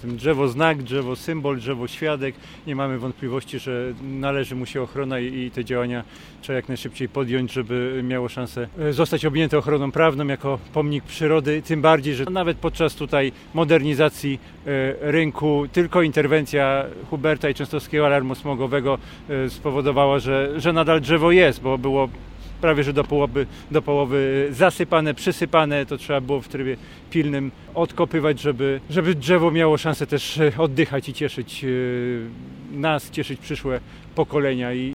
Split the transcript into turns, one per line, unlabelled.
tym drzewo znak, drzewo symbol, drzewo świadek. Nie mamy wątpliwości, że należy mu się ochrona i te działania trzeba jak najszybciej podjąć, żeby miało szansę zostać objęte ochroną prawną jako pomnik przyrody. Tym bardziej, że nawet podczas tutaj modernizacji rynku tylko interwencja Huberta i Częstochowskiego Alarmu Smogowego spowodowała, że nadal drzewo jest, bo było prawie że do połowy zasypane, przysypane. To trzeba było w trybie pilnym odkopywać, żeby drzewo miało szansę też oddychać i cieszyć nas, cieszyć przyszłe pokolenia.